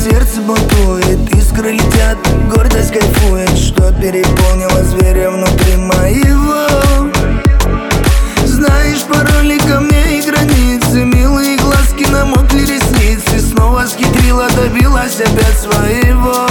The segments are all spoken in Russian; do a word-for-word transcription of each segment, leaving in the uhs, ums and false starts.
сердце бунтует, искры летят, гордость кайфует, что переполнило зверя внутри моего. Знаешь пароли ко мне и границы, милые глазки, намокли ресницы. Снова схитрила, добилась опять своего.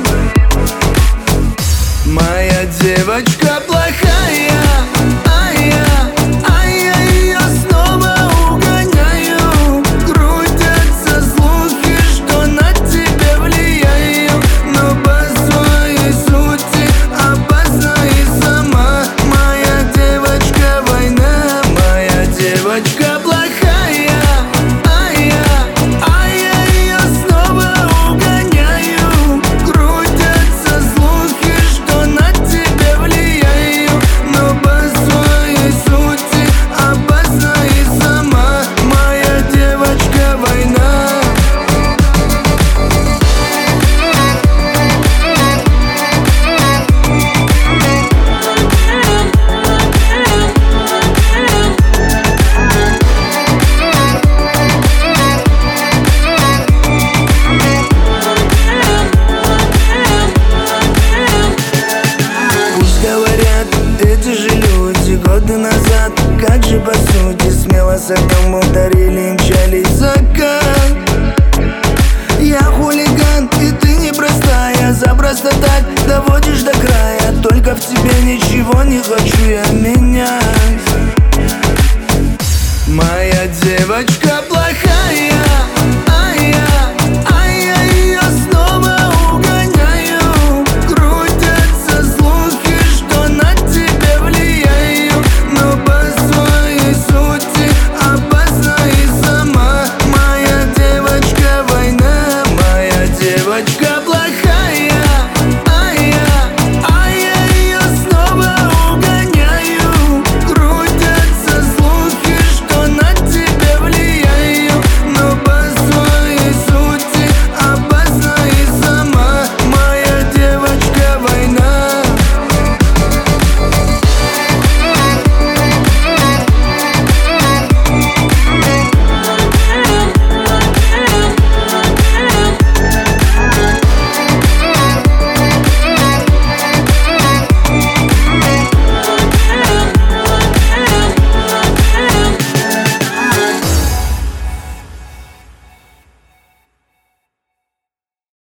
Моя девочка плохая, а я, а я ее снова угоняю. Крутятся слухи, что на тебя влияю, но по своей сути опасна и сама. Моя девочка война, моя девочка плохая, а я, а я ее снова угоняю. Крутятся слухи, что на тебя влияю, но по своей сути опасна и сама. Моя девочка война. Говорят, эти же люди годы назад, как же по сути, смело с огнем ударили и мчались в закат. Я хулиган, и ты непростая, запросто так доводишь до края. Только в тебе ничего не хочу я менять. Моя девочка плохая,